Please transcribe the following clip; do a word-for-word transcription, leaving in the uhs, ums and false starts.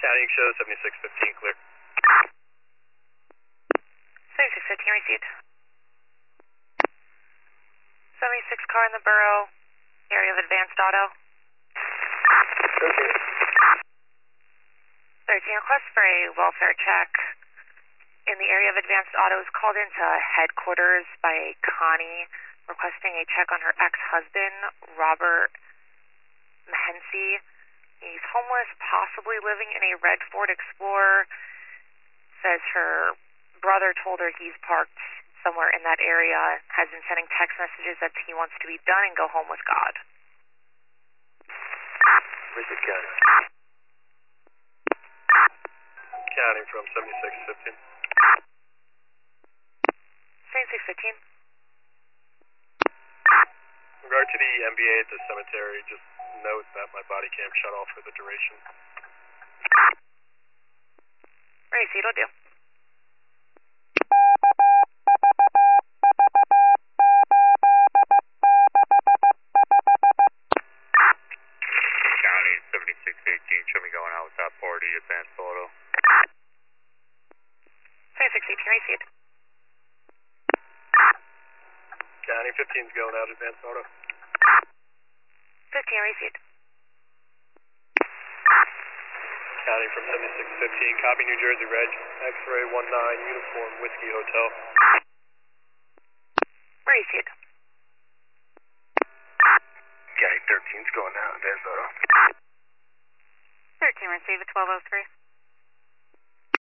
County show seventy-six fifteen, clear. seventy-six fifteen received. seventy-six car in the borough, area of advanced auto. thirteen. thirteen, request for a welfare check in the area of advanced auto is called into headquarters by Connie requesting a check on her ex-husband, Robert Mahensi. He's homeless, possibly living in a red Ford Explorer. Says her brother told her he's parked somewhere in that area, has been sending text messages that he wants to be done and go home with God. Richard County. County from seventy-six fifteen. seventy-six fifteen. In regard to the M B A at the cemetery, just note that my body cam shut off for the duration. Receipt will do. County seventy-six eighteen, show me going out with that forty advanced photo. seventy-six eighteen received. County fifteen's going out advanced auto. fifteen received. County from seventy-six fifteen, copy New Jersey Reg, X-ray one nine, uniform, Whiskey Hotel. Received. County thirteen's going out advanced auto. thirteen received at twelve oh three.